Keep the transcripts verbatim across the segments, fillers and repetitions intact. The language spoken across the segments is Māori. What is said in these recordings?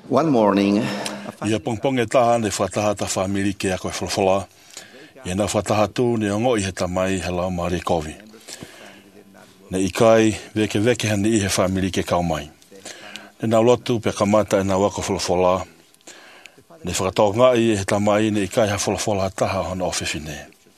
One morning, Ia pongpong e taha ne whataha ta whamiri ke a koe whalawhala. Ia na whataha tū ne ongo i he tamai he lau maari kovi. Ne ikai veke veke hane i he whamiri ke kaumai. Ne nau lotu pe kamata e na wako whalawhala. Ne whakatau ngai e he tamai ne ikai ha whalawhala taha hana ofefine.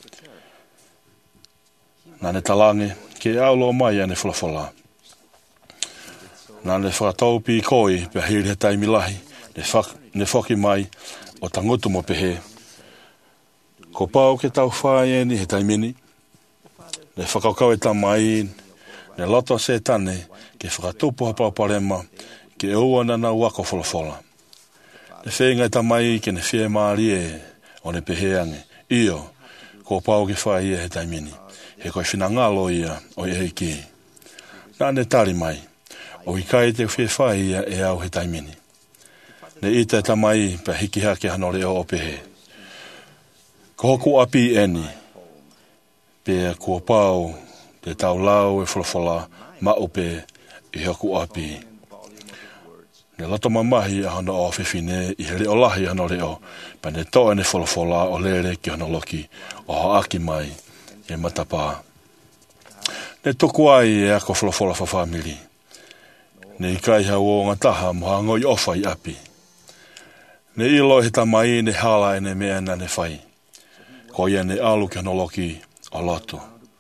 Nā ne talange ke aulo mai ane whalawhala. Nā ne whakatau pi koi pe hiri he taimilahi. Ne, whak, ne whoki mai o tangotu mo pehe. Ko pau ke tau whae ni he taimini. Ne whakaukau e tamai, ne loto se tane, ke whakatupu ha pauparema, ke ua na nau wako wholawhola. Ne whenga e tamai ke ne whie maari e, o ne pehe ange. Io, ko pau ke whae ia he taimini. He koe whinangalo ia, o e heiki. Nā ne tari mai, o i kai te whie whae ia e au he taimini. Ne ita e tamai pa hiki hake hanore o opehe. Ko hoku api eni, pe kua pau, te tau lau e whalawhala, ma ope i hoku api. Ne lato mamahi a hana o whiwhine, i here o lahi hanore o, pa ne toa ne whalawhala o lere ki hana loki, o haaki mai, e matapā. Ne toku ai e ako whalawhala fa whamiri. Ne ikai hau o ngataha moha ngoi ofa i api. Ne ilo he tamai ne hala e ne mea na ne whai. Ko ia ne alu ke honoloki o lotu.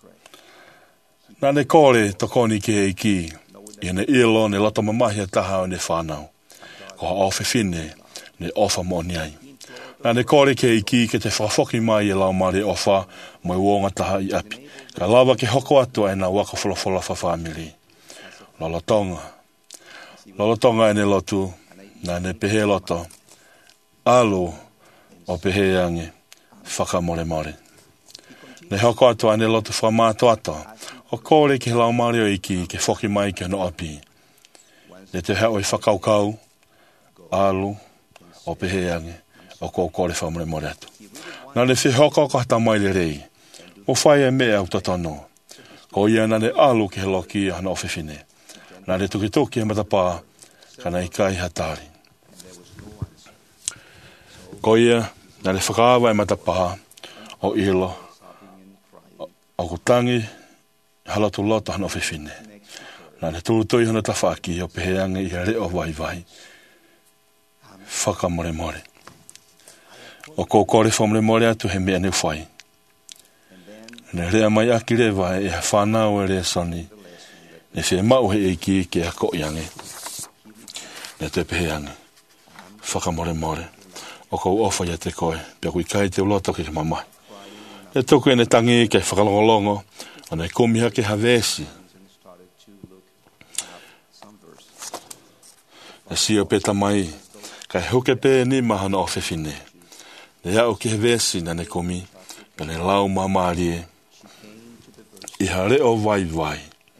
Nā ne kore tokoni ke e ki. Ia ne ilo ne loto mamahi a taha o ne whanau. Ko ha ofe fine ne ofa moni ai. Nā ne kore ke e ki ke te whawhoki mai e lau mare ofa mo i wonga taha i api. Ka lawa ke hoko atu ai na waka whalawhala fa whamiri. Lolotonga. Lolotonga e ne lotu. Nā ne pehe loto. Alu o pehe ange, whakamore more. Ne hoko atu ane lotu whamātu ata, o kore ki lau mare o iki, ke whoki mai ki no api. Ne te heo i whakaukau, alu o pehe ange, o ko kore whamore more atu. Nā ne whi hoko ko hata mai le rei, o whai e mea au tatono. Ko ia nane alu ki he loki hana o whiwhine. Nā ne tuki tuki e matapā, kana i kai hatari. Ko ia, nā le whakaawa e matapaha o ilo, o kutangi, halatu loto hana o whiwhine. Nā le tūtui hana tawhaki o peheange i a reo vai vai. Whakamore more. O kōkore whamore more atu he mea ne whai. Ne rea mai aki rewa e ha whanau e rea soni. Ne whee mau he eiki ke a koiange. Ne te peheange. Whakamore more. O kou ofa ia te koe, pia kui kai te uloto ki mamai. E tuku e ne tangi kei whakalongolongo, o ne kumiha ke havesi. E si o peta mai, kai huke pe ni mahana o whiwhine. Ne au ki havesi na ne kumi, pe ne lau mamarie, i hare o vai vai.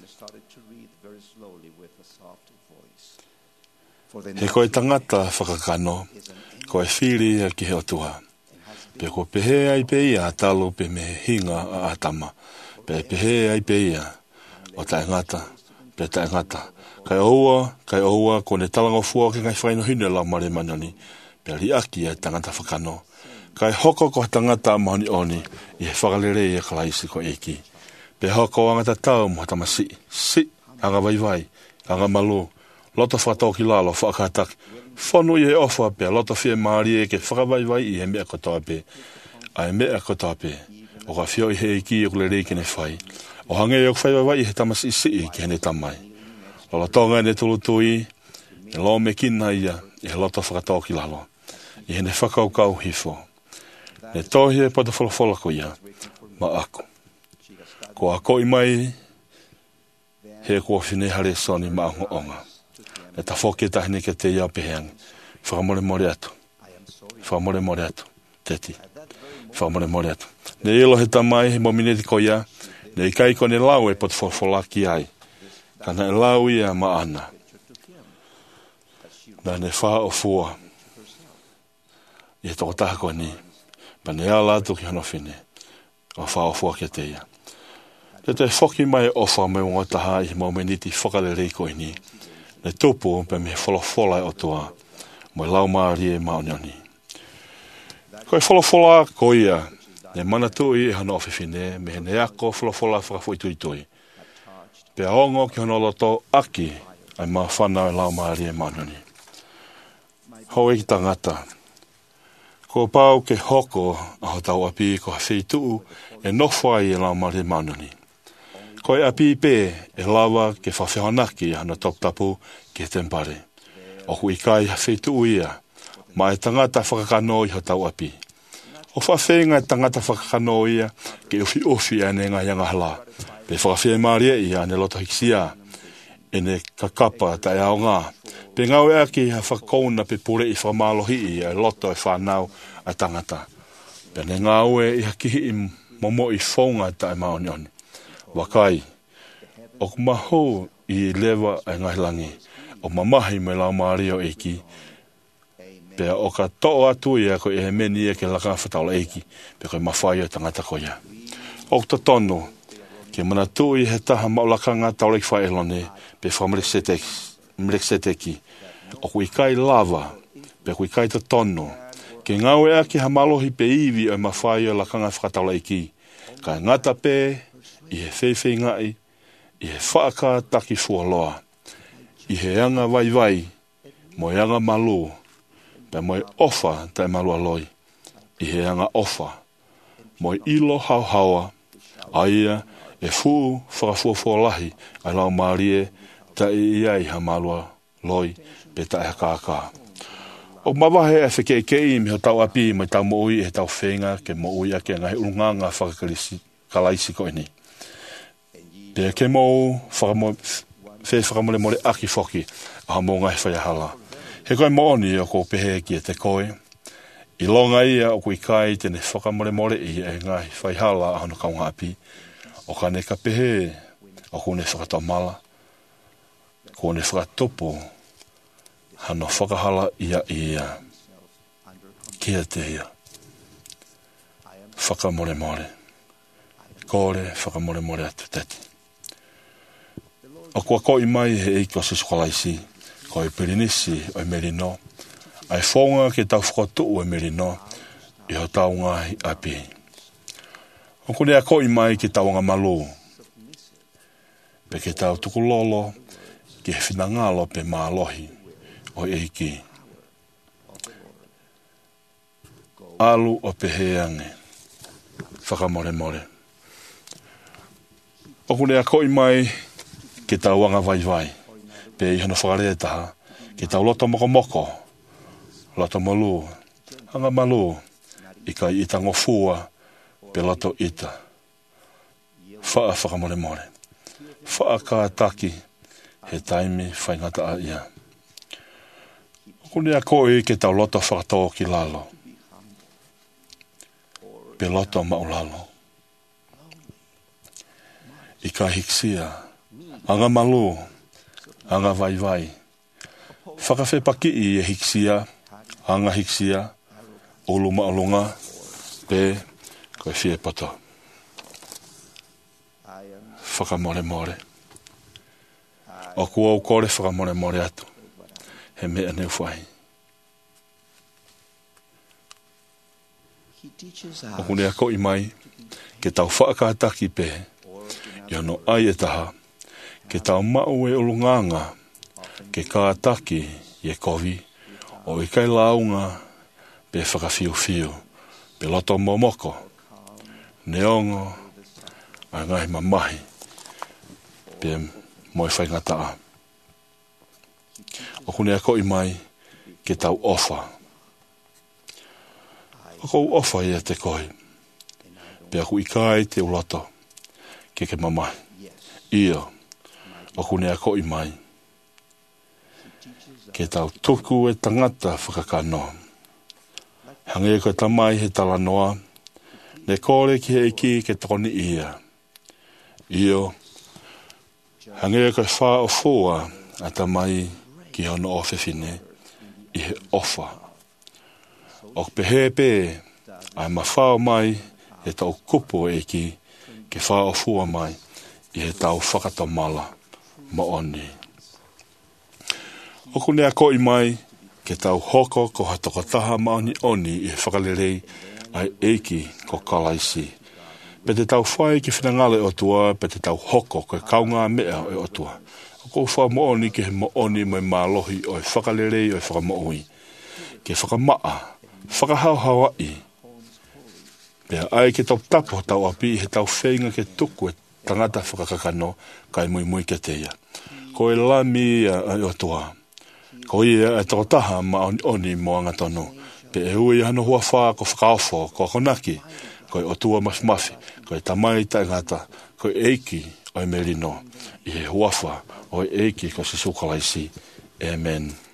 He koe tangata whakakano, ko e whiri a ki he otua. Pe ko pehe ai pe ia talo pe me hinga a atama. Pe pehe ai pe ia o tae ngata, pe tae ngata. Kai oua, kai oua, ko ne talango fua ke ngai whaino hine la mare manani. Pe li aki e tangata whakano. Kai hoko ko tangata mahoni oni, i he whakalere e kalaisi ko eki. Pe hoko angata tau mo tamasi, si, anga vai vai, anga malu, loto whatoki lalo whakataki. Whanu i he ofa pe, loto whie maari e ke whakawai vai i he mea kotoa pe. A he mea kotoa pe. O ka whio i he iki i kule reiki ne whai. O hange i o kwhai vai i he tamas isi i ki hene tamai. Lola tonga ne tulutui, e lo me kina ia, i he loto whakatoki lalo. I hene whakaukau hifo. Ne tohi e pada whalafola ko ia, ma ako. Ko ako i mai, he kua whine hare soni ma onga onga. E ta whoke tahine ke te ia peheangi. Whakamore more atu. Whakamore more atu. Teti. Whakamore more atu. Ne ilo he tamai he momineti ko ia. Ne i kai ko ne lau e pot wholaki ai. Kana e lau ia ma ana. Na ne wha o fua. I he toko taha ko ni. Pa ne ala atu ki hano whine. O wha o fua ke te ia. Te te whoki mai ofa me unga taha i he momineti whakalere ko ini. Ne tupu pe me wholofola o toa mo lau maari e maonioni. Koe wholofola ko ia, ne manatu i hana ofifine, me ne ako wholofola whakafo i tui tui. Pea ongo ki hana loto aki, ai maa whanau e lau maari e maonioni. Ho e ki tangata. Ko pau ke hoko aho tau api ko hawhituu e nofwai e lau maari e maonioni. Ko e api pe e lawa ke whawhihanaki hana toptapu ke tempare. O hui kai hawhituu ia, ma e tangata whakakano i ho tau api. O whawhenga e tangata whakakano ia ke uwhi uwhi e ne ngai anga hala. Pe whakawhia maria ia ne loto hiksia e ne kakapa ta e ao ngā. Pe ngau e aki ha whakauna pe pure i whamalohi i e loto e whanau a tangata. Pe ne ngau e i hakihi i momo i whaunga ta e maonioni. Wakai, o kumaho i lewa e ngahilangi, o mamahi me lau maari o eiki, pea o ka toa atu ia ko e meni e ke laka whataula eiki, pe koe mawhai o tangata koia. O ta tono, ke mana tu i he taha maulakanga taulei whae elone, pe whamrek seteki, o kui kai lava, pe kui kai ta tono, ke ngau e aki ha malohi pe iwi o mawhai o lakanga whataula eiki, ka ngata pe, i he whewhi ngai, i he whaaka taki fualoa, i he anga vai vai, mo e anga malu, pe mo e ofa tai malu aloi, i he anga ofa, mo e ilo hau haua, aia e fuu whakafua fualahi, ai lau marie, ta i iai ha malu aloi, pe ta e kākā. O mawahe e whike i kei, mi ho tau api, mai tau mo ui, e tau whenga, ke mo ui ake ngahi urunganga whakakalisi, kalaisi ko ini. Pe ke mou whai whakamole mole aki whoki a mo ngai whai hala. He koe mooni o ko pehe ki e te koe. I longa ia o kui kai tene whakamole mole i e ngai whai hala a hana kaunga api. O ka ne ka pehe o ko ne whakatamala. Ko ne whakatopo hana whakahala ia ia. Kia te ia. Whakamole mole. Kore whakamole mole atu teti. O kua koi mai he eiko se sukalaisi, ko e pirinisi o e merino, ai whonga ke tau whakatu o e merino, i ho tau ngahi api. O kune a koi mai ke tau anga malu, pe ke tau tukulolo, ke he whinangalo pe maalohi o eiki. Alu o peheange, whakamore more. O kune a koi mai, ke tau anga vai vai, pe i hana whakarea taha, ke tau loto moko moko, loto malu, anga malu, i kai ita ngofua, pe loto ita. Whaa whakamore more. Whaa ka taki, he taimi whaingata a ia. Kune a koe ke tau loto whakatoa ki lalo, pe loto maulalo. I kai hiksia, anga malu, anga vai vai. Whakawhi paki i e hiksia, anga hiksia, uluma alunga, pe koe whie pato. Whakamore more. O kua o kore whakamore more atu. He mea neu whai. O kune a koi mai, ke tau whaakataki pe, i ano ai e taha, ke tau mau e ulunganga, ke kātaki i e kovi, o i kai launga, pe whakawhiu whiu, pe loto momoko, neongo, a ngai mamahi, pe moi whaingataa. O kune a koi mai, ke tau ofa. O kou ofa i a te koi, pe aku i kai te uloto, ke ke mamahi. Ia, o kune a koi mai, ke tau tuku e tangata whakakano. Hange koe tamai he talanoa, ne kore ki he iki ke toni ia. Io, hange koe wha o fua a tamai ki hono o whiwhine i he ofa. O pehe pe, ai ma whao mai he tau kupu e ki ke wha o fua mai i he tau whakatamala ma oni. O kune a koi mai ke tau hoko ko hatoko taha maoni oni i he whakalelei ai eiki ko kalaisi. Pe te tau whai ki whinangale o tua, pe te tau hoko ko e kaunga mea o tua. Ko wha mooni ke he mooni mai mālohi o e whakalelei o e whakamooi. Ke whakamaa, whakahauhawa i. Pea ai ke tau tapo tau api he tau whenga ke tuku e tangata whakakakano kai mui mui ke teia. Ko e lami o tua. Ko ia e toko taha ma oni oni mo anga tono. Pe e hui hano hua wha ko whakaofo ko konaki. Ko e o tua mafi mafi. Ko e tamai taingata. Ko e eiki o e merino. I he hua wha o e eiki ko se sukalaisi. Amen.